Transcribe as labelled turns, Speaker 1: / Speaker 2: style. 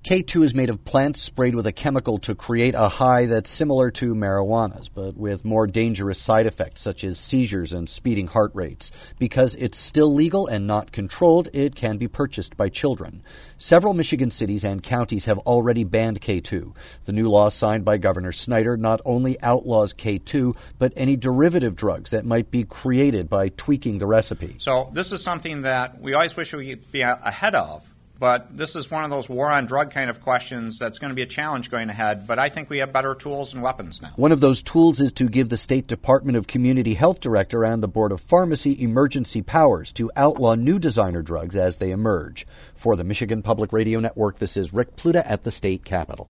Speaker 1: K2 is made of plants sprayed with a chemical to create a high that's similar to marijuana's, but with more dangerous side effects such as seizures and speeding heart rates. Because it's still legal and not controlled, it can be purchased by children. Several Michigan cities and counties have already banned K2. The new law signed by Governor Snyder not only outlaws K2, but any derivative drugs that might be created by tweaking the recipe.
Speaker 2: So this is something that we always wish we could be ahead of. But this is one of those war on drug kind of questions that's going to be a challenge going ahead. But I think we have better tools and weapons now.
Speaker 1: One of those tools is to give the State Department of Community Health Director and the Board of Pharmacy emergency powers to outlaw new designer drugs as they emerge. For the Michigan Public Radio Network, this is Rick Pluta at the State Capitol.